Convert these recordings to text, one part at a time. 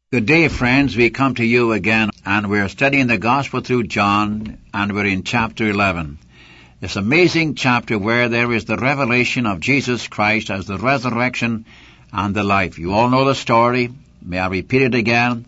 Good day, friends. We come to you again, and we're studying the Gospel through John, and we're in chapter 11. This amazing chapter where there is the revelation of Jesus Christ as the resurrection and the life. You all know the story. May I repeat it again?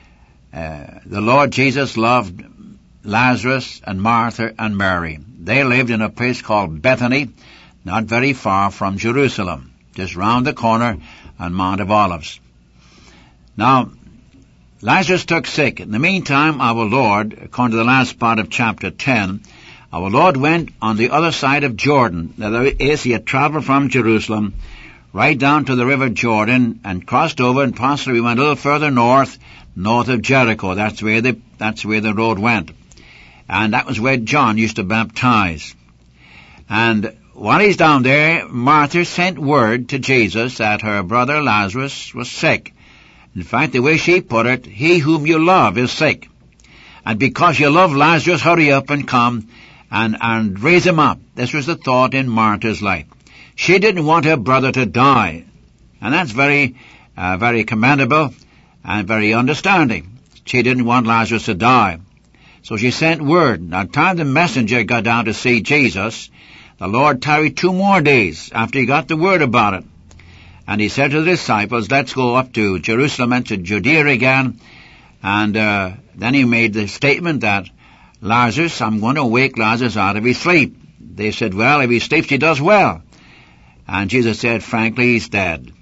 The Lord Jesus loved Lazarus and Martha and Mary. They lived in a place called Bethany, not very far from Jerusalem, just round the corner on Mount of Olives. Now, Lazarus took sick. In the meantime, our Lord, according to the last part of chapter 10, our Lord went on the other side of Jordan. That is, he had traveled from Jerusalem right down to the river Jordan and crossed over and possibly went a little further north of Jericho. That's where the road went. And that was where John used to baptize. And while he's down there, Martha sent word to Jesus that her brother Lazarus was sick. In fact, the way she put it, he whom you love is sick. And because you love Lazarus, hurry up and come and raise him up. This was the thought in Martha's life. She didn't want her brother to die. And that's very commendable and very understanding. She didn't want Lazarus to die. So she sent word. Now, time the messenger got down to see Jesus, the Lord tarried 2 more days after he got the word about it. And he said to the disciples, let's go up to Jerusalem and to Judea again. And then he made the statement that Lazarus, I'm going to wake Lazarus out of his sleep. They said, well, if he sleeps, he does well. And Jesus said, frankly, he's dead.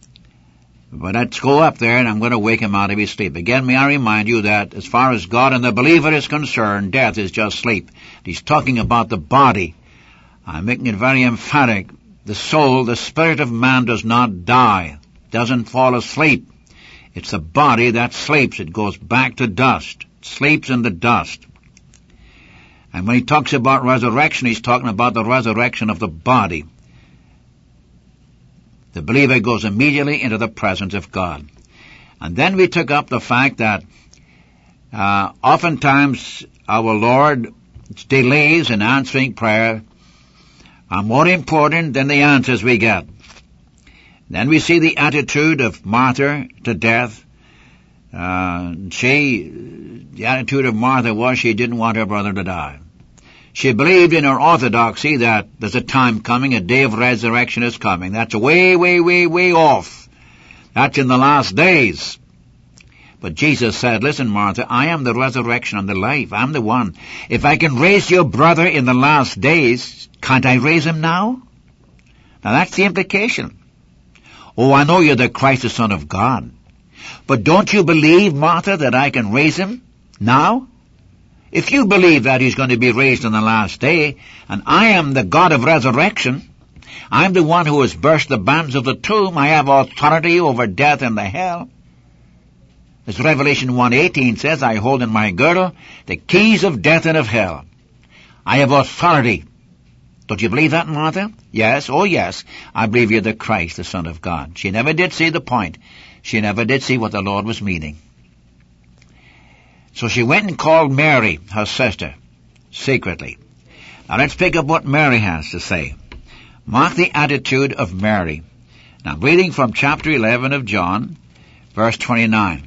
But let's go up there and I'm going to wake him out of his sleep. Again, may I remind you that as far as God and the believer is concerned, death is just sleep. He's talking about the body. I'm making it very emphatic. The soul, the spirit of man does not die, doesn't fall asleep. It's the body that sleeps. It goes back to dust. It sleeps in the dust. And when he talks about resurrection, he's talking about the resurrection of the body. The believer goes immediately into the presence of God. And then we took up the fact that oftentimes our Lord delays in answering prayer are more important than the answers we get. Then we see the attitude of Martha to death. The attitude of Martha was she didn't want her brother to die. She believed in her orthodoxy that there's a time coming, a day of resurrection is coming. That's way, way, way, way off. That's in the last days. But Jesus said, listen, Martha, I am the resurrection and the life. I'm the one. If I can raise your brother in the last days, can't I raise him now? Now that's the implication. Oh, I know you're the Christ, the Son of God. But don't you believe, Martha, that I can raise him now? If you believe that he's going to be raised in the last day, and I am the God of resurrection, I'm the one who has burst the bands of the tomb, I have authority over death and the hell. As Revelation 1:18 says, I hold in my girdle the keys of death and of hell. I have authority. Don't you believe that, Martha? Yes, oh yes, I believe you're the Christ, the Son of God. She never did see the point. She never did see what the Lord was meaning. So she went and called Mary, her sister, secretly. Now let's pick up what Mary has to say. Mark the attitude of Mary. Now I'm reading from chapter 11 of John, verse 29.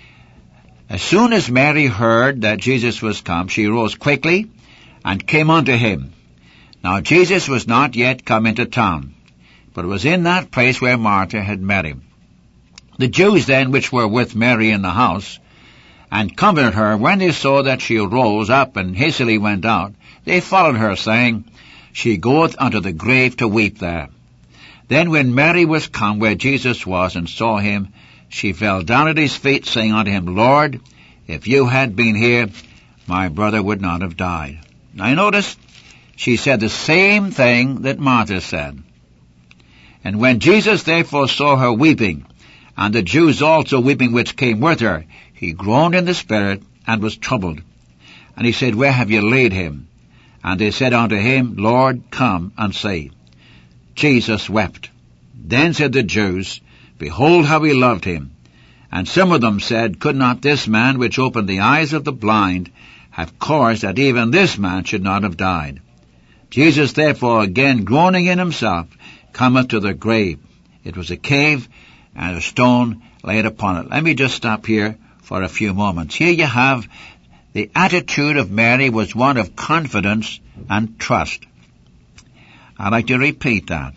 As soon as Mary heard that Jesus was come, she rose quickly and came unto him. Now Jesus was not yet come into town, but was in that place where Martha had met him. The Jews then which were with Mary in the house, and comforted her, when they saw that she rose up and hastily went out, they followed her, saying, She goeth unto the grave to weep there. Then when Mary was come where Jesus was, and saw him, she fell down at his feet, saying unto him, Lord, if you had been here, my brother would not have died. Now notice, she said the same thing that Martha said. And when Jesus therefore saw her weeping, and the Jews also weeping which came with her, he groaned in the spirit, and was troubled. And he said, Where have you laid him? And they said unto him, Lord, come and see. Jesus wept. Then said the Jews, Behold how he loved him. And some of them said, Could not this man which opened the eyes of the blind have caused that even this man should not have died? Jesus therefore, again groaning in himself, cometh to the grave. It was a cave, and a stone laid upon it. Let me just stop here for a few moments. Here you have the attitude of Mary was one of confidence and trust. I'd like to repeat that.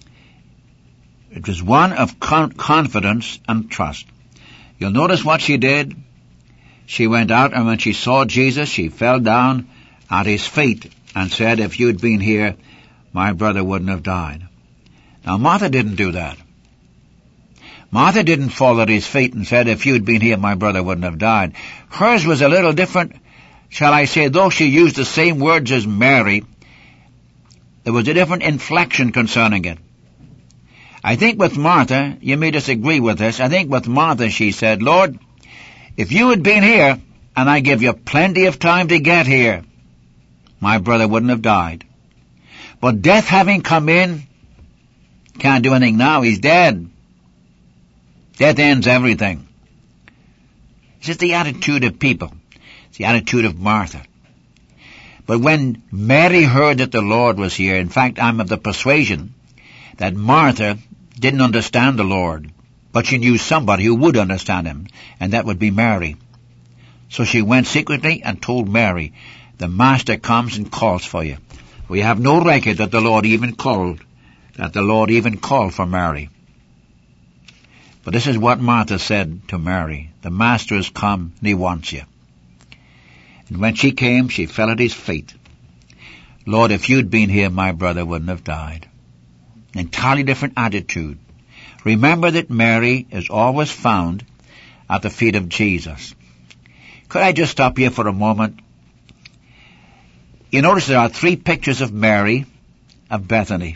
It was one of confidence and trust. You'll notice what she did. She went out, and when she saw Jesus, she fell down at his feet and said, if you'd been here, my brother wouldn't have died. Now, Martha didn't do that. Martha didn't fall at his feet and said, if you'd been here, my brother wouldn't have died. Hers was a little different, shall I say, though she used the same words as Mary, there was a different inflection concerning it. I think with Martha, you may disagree with this, I think with Martha she said, Lord, if you had been here, and I give you plenty of time to get here, my brother wouldn't have died. But death having come in, can't do anything now, he's dead. Death ends everything. This is the attitude of people. It's the attitude of Martha. But when Mary heard that the Lord was here, in fact, I'm of the persuasion that Martha didn't understand the Lord, but she knew somebody who would understand him, and that would be Mary. So she went secretly and told Mary, the Master comes and calls for you. We have no record that the Lord even called for Mary. But this is what Martha said to Mary. The Master has come and he wants you. And when she came, she fell at his feet. Lord, if you'd been here, my brother wouldn't have died. An entirely different attitude. Remember that Mary is always found at the feet of Jesus. Could I just stop here for a moment? You notice there are 3 pictures of Mary of Bethany.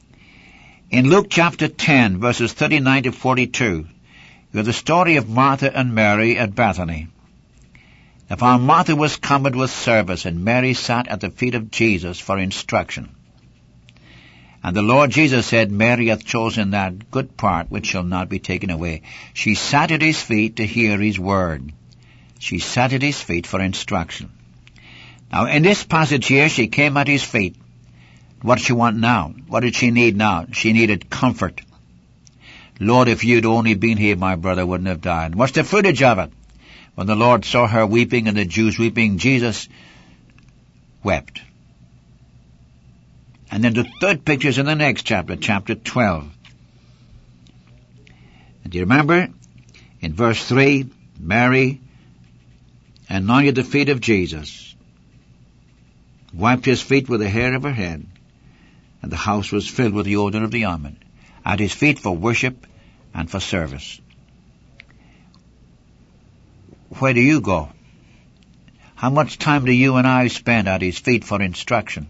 In Luke chapter 10, verses 39 to 42, you have the story of Martha and Mary at Bethany. Now, Martha was cumbered with service, and Mary sat at the feet of Jesus for instruction. And the Lord Jesus said, Mary hath chosen that good part which shall not be taken away. She sat at his feet to hear his word. She sat at his feet for instruction. Now, in this passage here, she came at his feet. What did she want now? What did she need now? She needed comfort. Lord, if you'd only been here, my brother wouldn't have died. What's the footage of it? When the Lord saw her weeping and the Jews weeping, Jesus wept. And then the third picture is in the next chapter, chapter 12. And do you remember? In verse 3, Mary anointed the feet of Jesus, wiped his feet with the hair of her head, and the house was filled with the odor of the ointment, at his feet for worship and for service. Where do you go? How much time do you and I spend at his feet for instruction?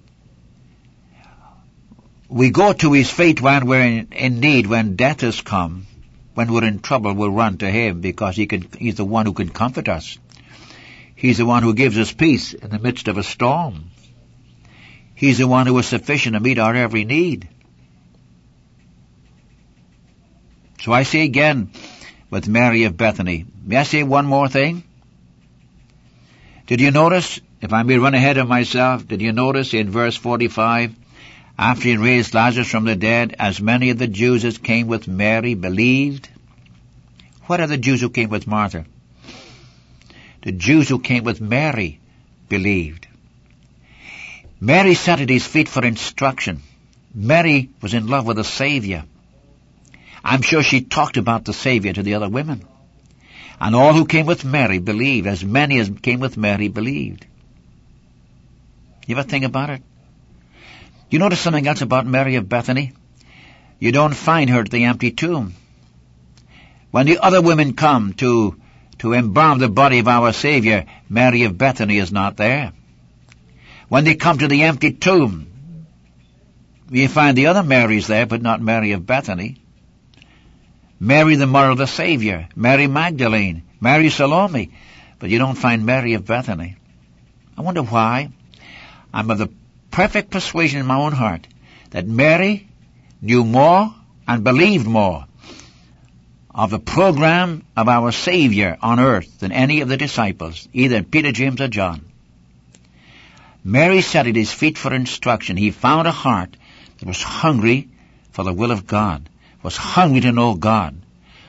We go to his feet when we're in need, when death has come, when we're in trouble, we'll run to him because he's the one who can comfort us. He's the one who gives us peace in the midst of a storm. He's the one who is sufficient to meet our every need. So I say again with Mary of Bethany, may I say one more thing? Did you notice, if I may run ahead of myself, did you notice in verse 45, after he raised Lazarus from the dead, as many of the Jews as came with Mary believed? What are the Jews who came with Martha? The Jews who came with Mary believed. Mary sat at his feet for instruction. Mary was in love with the Savior. I'm sure she talked about the Savior to the other women. And all who came with Mary believed. As many as came with Mary believed. You ever think about it? You notice something else about Mary of Bethany? You don't find her at the empty tomb. When the other women come to embalm the body of our Savior, Mary of Bethany is not there. When they come to the empty tomb, you find the other Marys there, but not Mary of Bethany. Mary, the mother of the Savior, Mary Magdalene, Mary Salome, but you don't find Mary of Bethany. I wonder why. I'm of the perfect persuasion in my own heart that Mary knew more and believed more of the program of our Savior on earth than any of the disciples, either Peter, James, or John. Mary sat at his feet for instruction. He found a heart that was hungry for the will of God, was hungry to know God,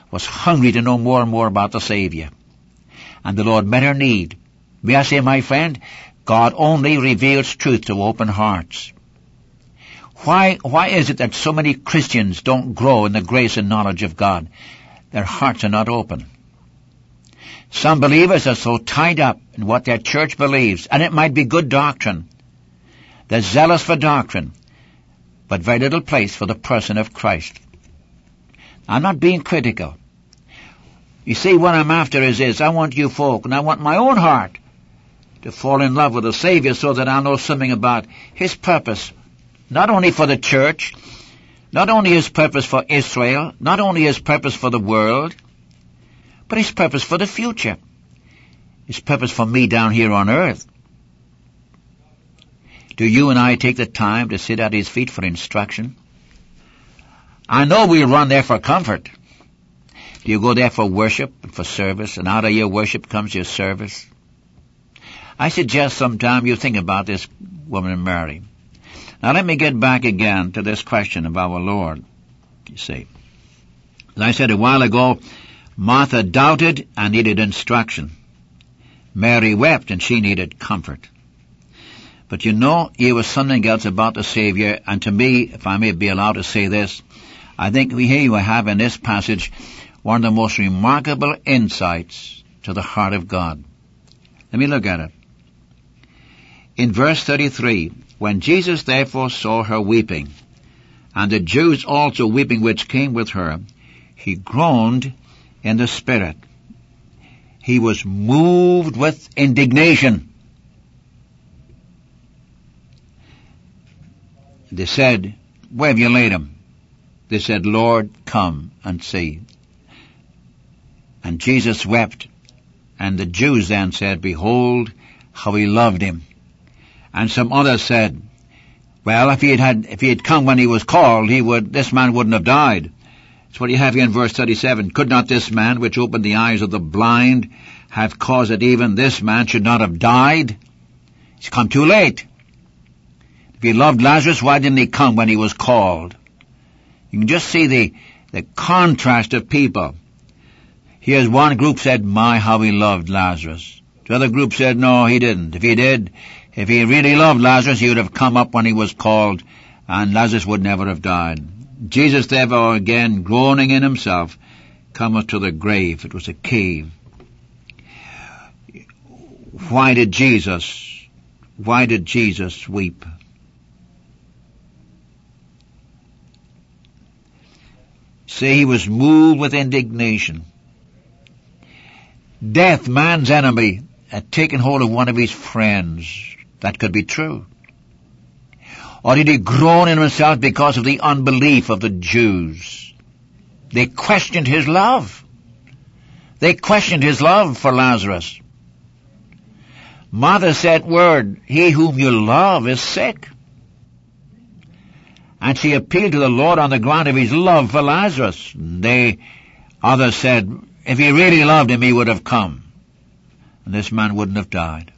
was hungry to know more and more about the Savior. And the Lord met her need. May I say, my friend, God only reveals truth to open hearts. Why is it that so many Christians don't grow in the grace and knowledge of God? Their hearts are not open. Some believers are so tied up in what their church believes, and it might be good doctrine. They're zealous for doctrine, but very little place for the person of Christ. I'm not being critical. You see, what I'm after is this. I want you folk, and I want my own heart to fall in love with the Savior so that I'll know something about His purpose, not only for the church, not only His purpose for Israel, not only His purpose for the world, but His purpose for the future, His purpose for me down here on earth. Do you and I take the time to sit at His feet for instruction? I know we run there for comfort. Do you go there for worship and for service, and out of your worship comes your service? I suggest sometime you think about this woman Mary. Now let me get back again to this question of our Lord. You see, as I said a while ago, Martha doubted and needed instruction. Mary wept and she needed comfort. But you know, here was something else about the Savior, and to me, if I may be allowed to say this, I think here you have in this passage one of the most remarkable insights to the heart of God. Let me look at it. In verse 33, when Jesus therefore saw her weeping, and the Jews also weeping which came with her, he groaned in the spirit. He was moved with indignation. They said, where have you laid him? They said, Lord, come and see. And Jesus wept. And the Jews then said, behold, how he loved him. And some others said, well, if he had come when he was called, this man wouldn't have died. That's what you have here in verse 37. Could not this man, which opened the eyes of the blind, have caused that even this man should not have died? He's come too late. If he loved Lazarus, why didn't he come when he was called? You can just see the contrast of people. Here's one group said, my, how he loved Lazarus. The other group said, no, he didn't. If he did, if he really loved Lazarus, he would have come up when he was called, and Lazarus would never have died. Jesus, therefore, again, groaning in himself, cometh to the grave. It was a cave. Why did Jesus weep? See, he was moved with indignation. Death, man's enemy, had taken hold of one of his friends. That could be true. Or did he groan in himself because of the unbelief of the Jews? They questioned his love. They questioned his love for Lazarus. Martha said, word, he whom you love is sick. And she appealed to the Lord on the ground of his love for Lazarus. Others said, if he really loved him, he would have come, and this man wouldn't have died.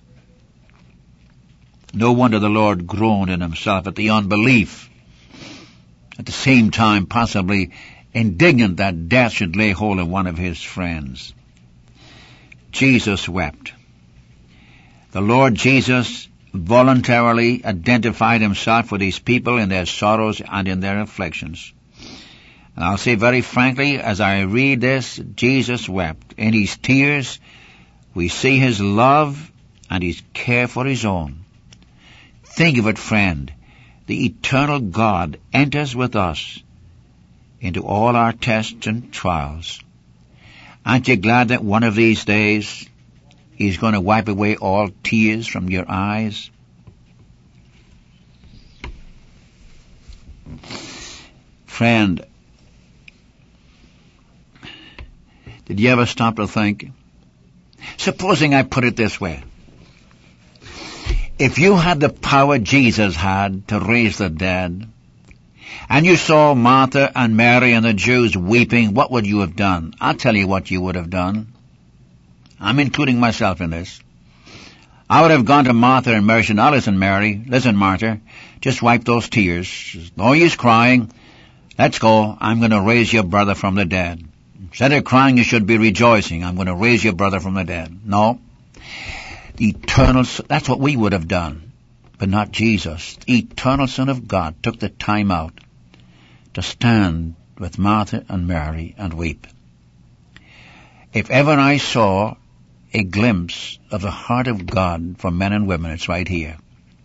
No wonder the Lord groaned in himself at the unbelief. At the same time, possibly indignant that death should lay hold of one of his friends. Jesus wept. The Lord Jesus voluntarily identified himself with his people in their sorrows and in their afflictions. And I'll say very frankly, as I read this, Jesus wept. In his tears, we see his love and his care for his own. Think of it, friend. The eternal God enters with us into all our tests and trials. Aren't you glad that one of these days he's going to wipe away all tears from your eyes? Friend, did you ever stop to think? Supposing I put it this way. If you had the power Jesus had to raise the dead, and you saw Martha and Mary and the Jews weeping, what would you have done? I'll tell you what you would have done. I'm including myself in this. I would have gone to Martha and Mary and said, now listen, Mary, listen, Martha, just wipe those tears. No use crying. Let's go. I'm going to raise your brother from the dead. Instead of crying, you should be rejoicing. I'm going to raise your brother from the dead. No. The eternal, that's what we would have done, but not Jesus. The eternal Son of God took the time out to stand with Martha and Mary and weep. If ever I saw a glimpse of the heart of God for men and women, it's right here.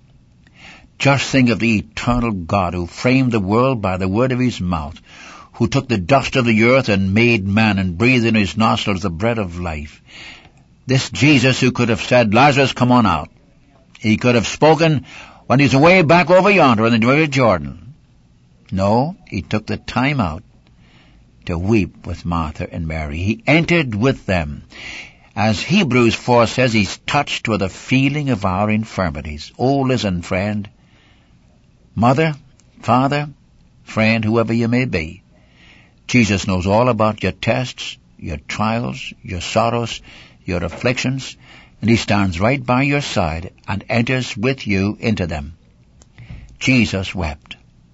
Just think of the eternal God who framed the world by the word of his mouth, who took the dust of the earth and made man and breathed in his nostrils the breath of life. This Jesus who could have said, Lazarus, come on out. He could have spoken when he's away back over yonder in the river Jordan. No, he took the time out to weep with Martha and Mary. He entered with them. As Hebrews 4 says, he's touched with a feeling of our infirmities. Oh, listen, friend, mother, father, friend, whoever you may be. Jesus knows all about your tests, your trials, your sorrows, your afflictions, and he stands right by your side and enters with you into them. Jesus wept.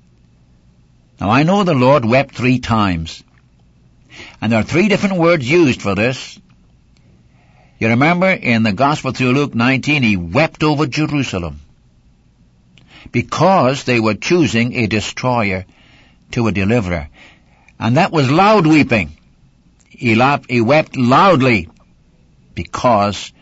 Now I know the Lord wept 3 times. And there are 3 different words used for this. You remember in the Gospel through Luke 19, he wept over Jerusalem because they were choosing a destroyer to a deliverer. And that was loud weeping. He wept loudly because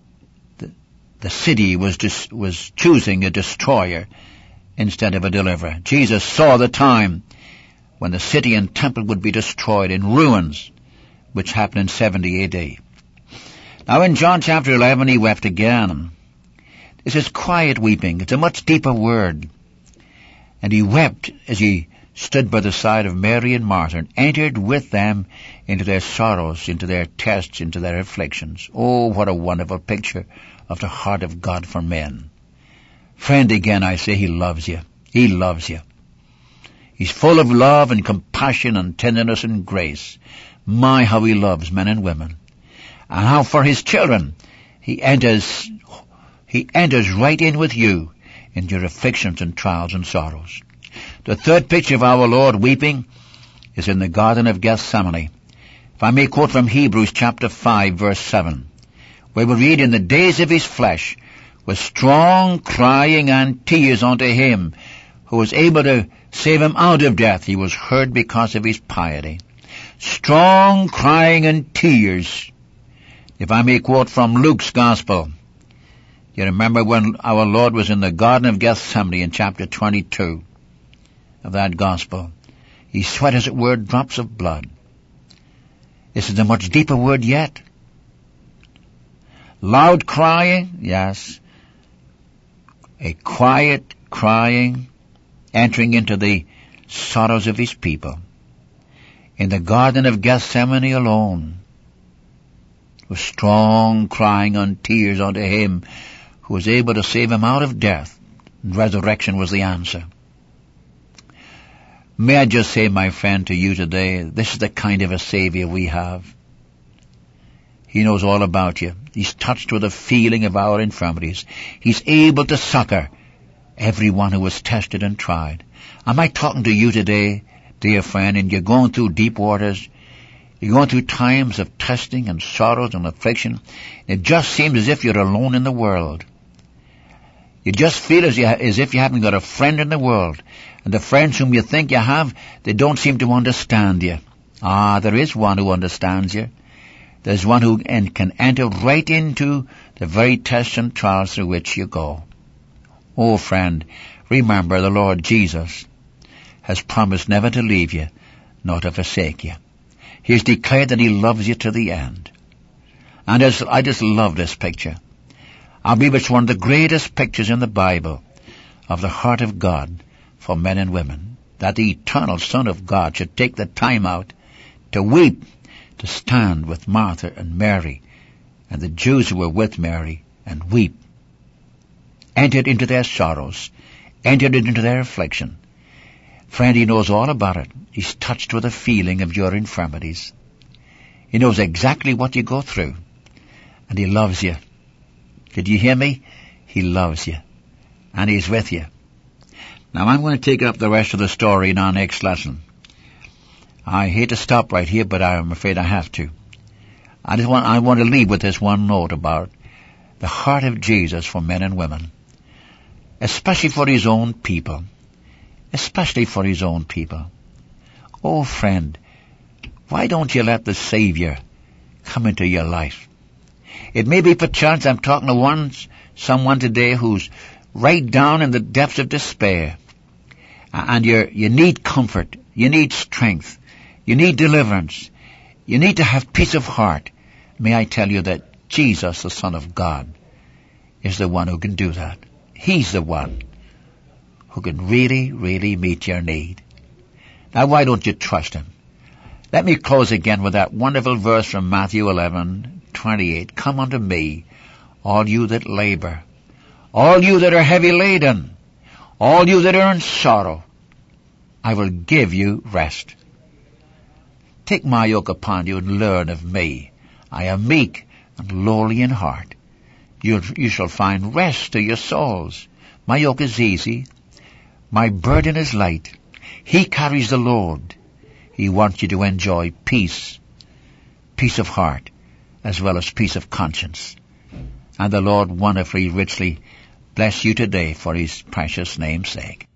the city was choosing a destroyer instead of a deliverer. Jesus saw the time when the city and temple would be destroyed in ruins, which happened in 70 A.D. Now in John chapter 11 he wept again. This is quiet weeping. It's a much deeper word. And he wept as he stood by the side of Mary and Martha and entered with them into their sorrows, into their tests, into their afflictions. Oh, what a wonderful picture of the heart of God for men. Friend, again I say, he loves you. He loves you. He's full of love and compassion and tenderness and grace. My, how he loves men and women. And how for his children he enters right in with you in your afflictions and trials and sorrows. The third picture of our Lord weeping is in the Garden of Gethsemane. If I may quote from Hebrews chapter 5 verse 7, where we read, in the days of his flesh, with strong crying and tears unto him who was able to save him out of death, he was heard because of his piety. Strong crying and tears. If I may quote from Luke's Gospel, you remember when our Lord was in the Garden of Gethsemane in chapter 22 of that Gospel. He sweat, as it were, drops of blood. This is a much deeper word yet. Loud crying, yes. A quiet crying, entering into the sorrows of his people. In the Garden of Gethsemane alone, with strong crying and tears unto him who was able to save him out of death. Resurrection was the answer. May I just say, my friend, to you today, this is the kind of a Savior we have. He knows all about you. He's touched with the feeling of our infirmities. He's able to succor everyone who was tested and tried. Am I talking to you today, dear friend, and you're going through deep waters? You're going through times of testing and sorrows and affliction. It just seems as if you're alone in the world. You just feel as if you haven't got a friend in the world. And the friends whom you think you have, they don't seem to understand you. Ah, there is one who understands you. There's one who can enter right into the very tests and trials through which you go. Oh, friend, remember the Lord Jesus has promised never to leave you, nor to forsake you. He has declared that he loves you to the end. And I just love this picture. I believe it's one of the greatest pictures in the Bible of the heart of God for men and women, that the eternal Son of God should take the time out to weep, to stand with Martha and Mary and the Jews who were with Mary and weep, entered into their sorrows, entered into their affliction. Friend, he knows all about it. He's touched with the feeling of your infirmities. He knows exactly what you go through, and he loves you. Did you hear me? He loves you, and he's with you. Now I'm going to take up the rest of the story in our next lesson. I hate to stop right here, but I'm afraid I have to. I want to leave with this one note about the heart of Jesus for men and women, especially for his own people. Especially for his own people. Oh, friend, why don't you let the Savior come into your life? It may be perchance I'm talking to someone today who's right down in the depths of despair. And you need comfort. You need strength. You need deliverance. You need to have peace of heart. May I tell you that Jesus, the Son of God, is the one who can do that. He's the one who can really, really meet your need. Now, why don't you trust him? Let me close again with that wonderful verse from Matthew 11:28. Come unto me, all you that labor, all you that are heavy laden, all you that are in sorrow, I will give you rest. Take my yoke upon you and learn of me. I am meek and lowly in heart. You shall find rest to your souls. My yoke is easy. My burden is light. He carries the load. He wants you to enjoy peace of heart, as well as peace of conscience. And the Lord wonderfully, richly bless you today for his precious name's sake.